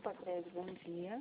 Patrese, bom dia.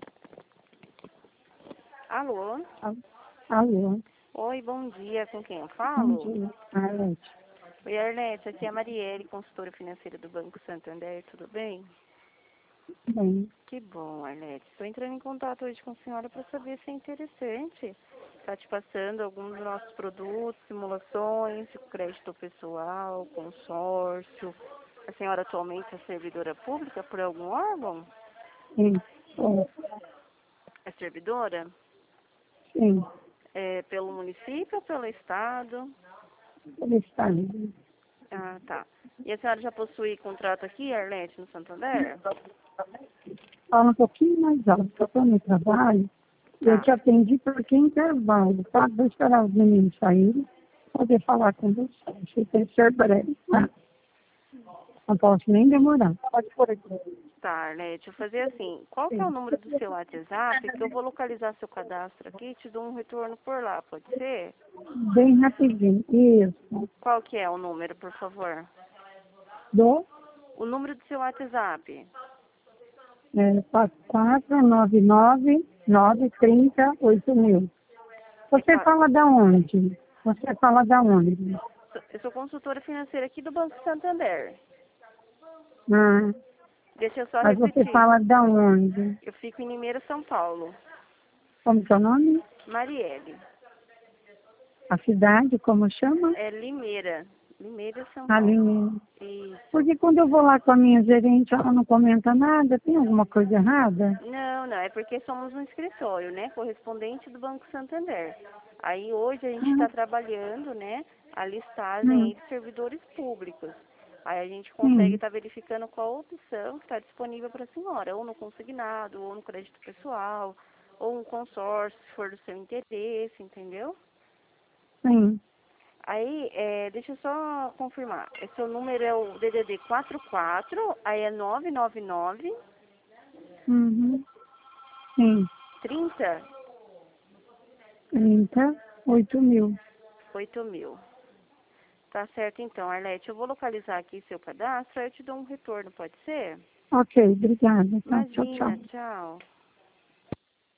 Alô? Alô, Oi, bom dia. Com quem eu bom falo? dia, Arlete. Oi, Arlete. Aqui é a Marielle, consultora financeira do Banco Santander. Tudo bem? Bem, Que bom, Arlete. Estou entrando em contato hoje com a senhora para saber se é interessante. Está te passando alguns dos nossos produtos, simulações, crédito pessoal, consórcio. A senhora atualmente é servidora pública por algum órgão? sim, é, É servidora? sim, É pelo município ou pelo estado? ele está ali. Ah, tá. E a senhora já possui contrato aqui, Arlete, no Santander? Fala um pouquinho mais alto, eu estou no trabalho e eu Tá. te atendi porque intervalo, tá? Vou esperar os meninos saírem, poder falar com você. Se tem que ser breve, tá? Não posso nem demorar. Pode por aqui. Tá, Arlete, eu vou fazer assim. Qual que é o Sim. número do seu WhatsApp que eu vou localizar seu cadastro aqui e te dou um retorno por lá, pode ser? Bem rapidinho. Isso. Qual que é o número, por favor? Do O número do seu WhatsApp. 499-930-8000. É Você qua- fala da onde? Você fala da onde? Eu sou consultora financeira aqui do Banco Santander. Ah, Deixa eu só mas você repetir. fala da onde? Eu fico em Limeira, São Paulo. Como que é o nome? Marielle. A cidade, como chama? É Limeira. Limeira, São Paulo. Aline. Isso. Porque quando eu vou lá com a minha gerente, ela não comenta nada, tem alguma coisa errada? Não, não, é porque somos um escritório, né, correspondente do Banco Santander. Aí hoje a gente está trabalhando, né, a listagem Hum, aí de servidores públicos. Aí a gente consegue sim, estar verificando qual opção que está disponível para a senhora, ou no consignado, ou no crédito pessoal, ou um consórcio, se for do seu interesse, entendeu? sim. Aí, deixa eu só confirmar. Seu número é o DDD 44, aí é 999 Uhum, sim. 30 38.000. 8.000. Tá certo então, Arlete. Eu vou localizar aqui seu cadastro, aí eu te dou um retorno, pode ser? Ok, obrigada. Tá, tchau, tchau. Imagina, tchau.